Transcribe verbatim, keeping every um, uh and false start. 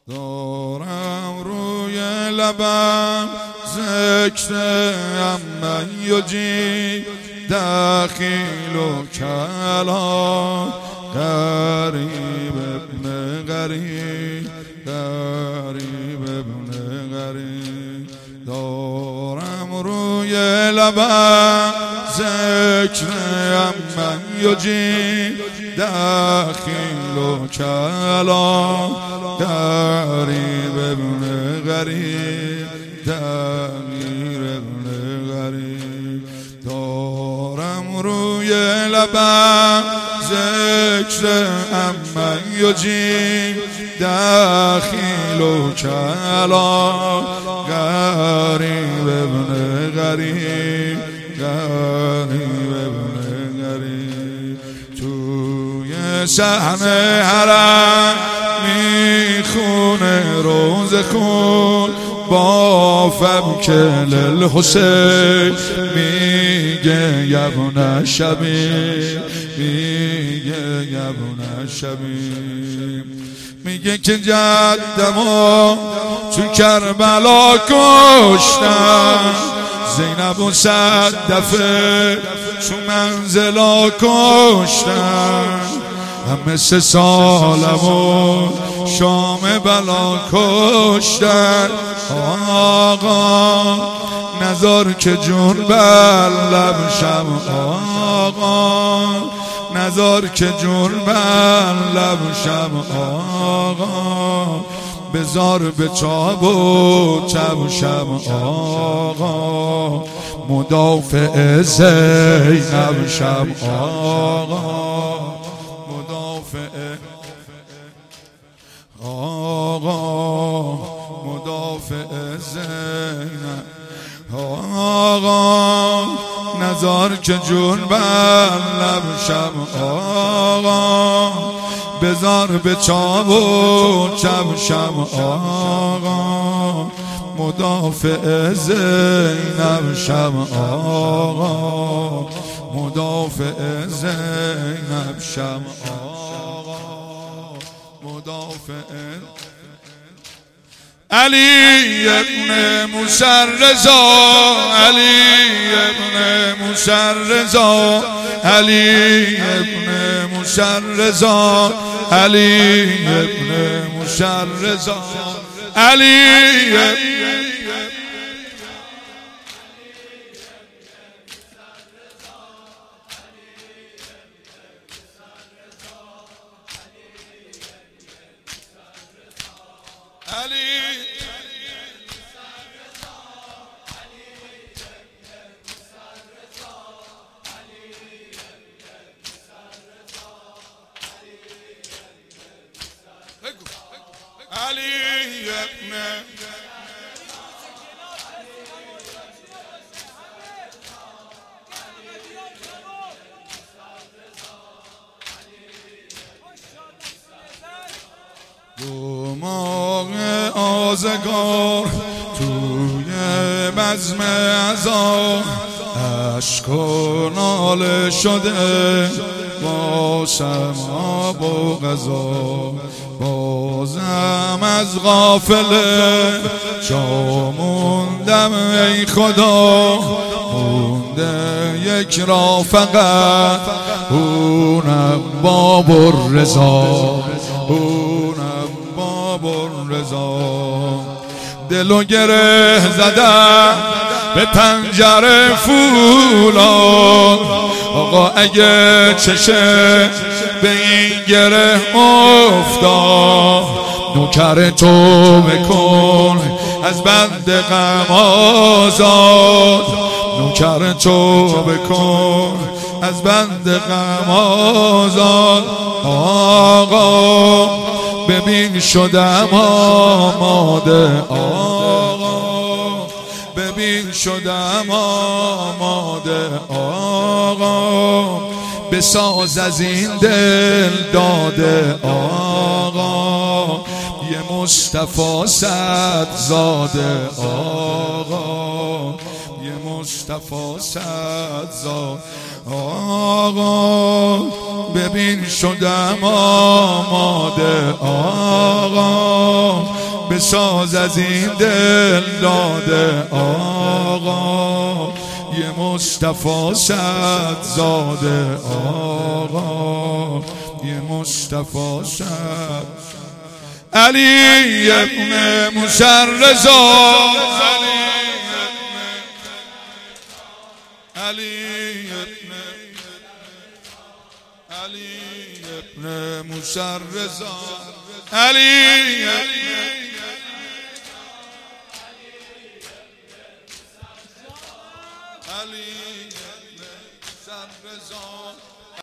دارم روی لبم ذکر من یجی دخیل و کلام غریب ابن غریب غریب ابن غریب. دارم روی لبم ذکر من یجی دخیل و کلام غریب ابن غریب غریب ابن غریب. دارم روی لبم ذکر من یجی دخیل و کلام غریب ابن غریب غریب ابن غریب. توی صحن حرم میخونه روز خون با فبکل الحسین میگه یبن شبیب میگه یبن شبیب. میگه که جدمو تو کربلا کشتن زینب و صدفه تو منزلا کشتن همه سه سالمو شام بلا کشتن. آقا نذار که جون بر لب شم آقا نذار که جون بر لب شم آقا بذار به چاب و چب شم آقا مدافع زینب شم آقا مدافع آقا مدافع زینب آقا نذار که جون بر لب شم آقا بذار به چاب و چب شم آقا مدافع زینب شم آقا مدافع زینب شم آقا مدافع. علی ابن موسی رضا علی ابن موسی رضا علی ابن موسی رضا علی ابن موسی رضا علی علی علی ابن دو ماه آزگار توی بزم عزا عشق و ناله شده با سماع و غذا بازم از غافله جا موندم ای خدا مونده یک را فقط اونم باب الرضا اونم باب الرضا. دلو گره زدم به پنجره فولاد آقا اگه چشه به این گره افتاد نوکر تو بکن از بند غم آزاد نوکر تو بکن از بند غم آزاد. آقا ببین شدم آماده آقا ببین شدم آماده آقا بساز از این دل داده آقا یه مصطفی صد زاده آقا یه مصطفی صدزاد. آقا ببین شدم آماده، آقا بساز از این دل داده، آقا یه مصطفی صدزاده، آقا یه مصطفی صد. علی ابن موسی رضا، علی ابن علی ابن موسی رضا، علی